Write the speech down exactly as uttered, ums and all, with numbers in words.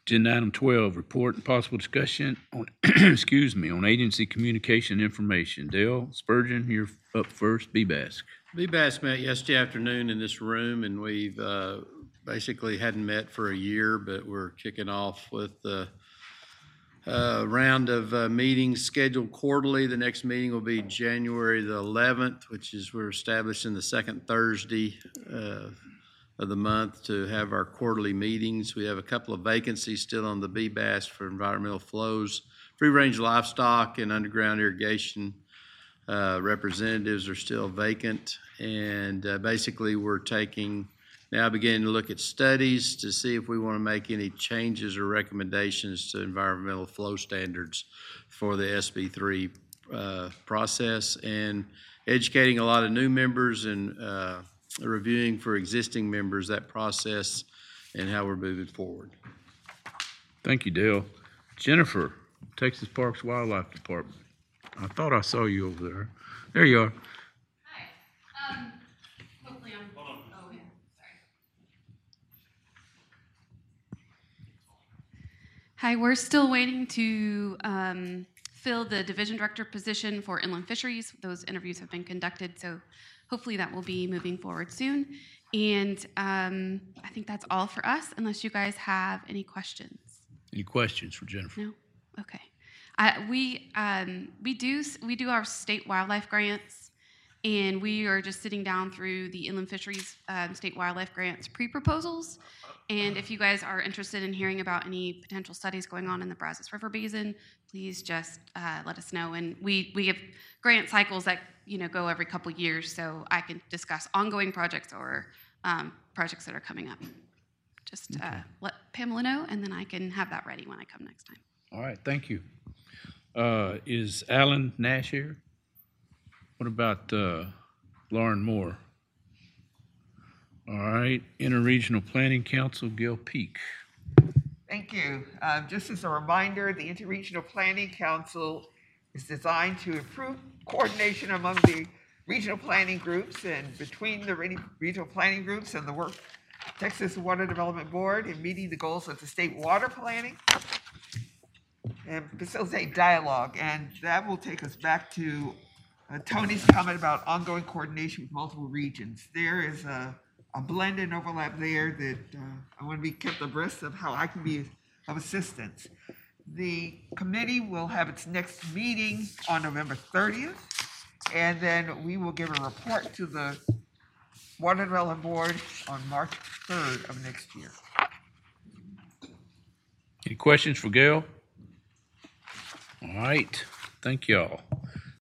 Agenda item twelve, report and possible discussion on, excuse me, on agency communication information. Dale Spurgeon, you're up first. B B A S C. B B A S C met yesterday afternoon in this room, and we've uh, basically hadn't met for a year, but we're kicking off with the uh, round of uh, meetings scheduled quarterly. The next meeting will be January the eleventh, which is we're establishing the second Thursday uh, of the month to have our quarterly meetings. We have a couple of vacancies still on the B B A S C for environmental flows. Free-range livestock and underground irrigation uh, representatives are still vacant. And uh, basically we're taking, now beginning to look at studies to see if we want to make any changes or recommendations to environmental flow standards for the S B three uh, process, and educating a lot of new members and uh, reviewing for existing members that process and how we're moving forward. Thank you, Dale. Jennifer, Texas Parks Wildlife Department. I thought I saw you over there. There you are. Hi. Um, hopefully I'm, oh yeah, sorry. Hi, we're still waiting to um, fill the division director position for inland fisheries. Those interviews have been conducted, so hopefully that will be moving forward soon. And um, I think that's all for us, unless you guys have any questions. Any questions for Jennifer? No? Okay. Uh, we um, we do we do our state wildlife grants, and we are just sitting down through the inland fisheries um, state wildlife grants pre-proposals. And if you guys are interested in hearing about any potential studies going on in the Brazos River Basin, please just uh, let us know. And we we have grant cycles that you know go every couple years, so I can discuss ongoing projects or um, projects that are coming up. Just uh, let Pamela know, and then I can have that ready when I come next time. All right, thank you. Uh, is Alan Nash here? What about uh, Lauren Moore? All right, Interregional Planning Council, Gail Peak. Thank you. Uh, just as a reminder, the Interregional Planning Council is designed to improve coordination among the regional planning groups and between the regional planning groups and the work Texas Water Development Board in meeting the goals of the state water planning and facilitate dialogue. And that will take us back to uh, Tony's comment about ongoing coordination with multiple regions. There is a, a blend and overlap there that uh, I want to be kept abreast of how I can be of assistance. The committee will have its next meeting on November thirtieth, and then we will give a report to the Water Development Board on March third of next year. Any questions for Gail? All right, thank y'all.